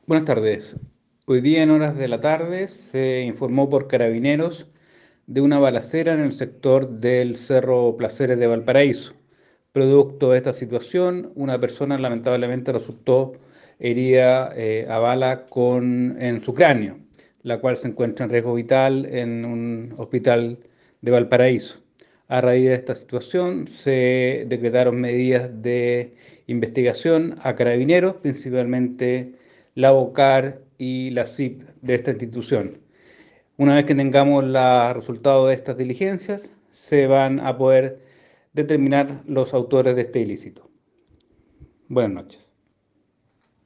Buenas tardes. Hoy día en horas de la tarde se informó por Carabineros de una balacera en el sector del Cerro Placeres de Valparaíso. Producto de esta situación, una persona lamentablemente resultó herida a bala en su cráneo, la cual se encuentra en riesgo vital en un hospital de Valparaíso. A raíz de esta situación se decretaron medidas de investigación a Carabineros, principalmente la OCAR y la CIP de esta institución. Una vez que tengamos los resultados de estas diligencias, se van a poder determinar los autores de este ilícito. Buenas noches.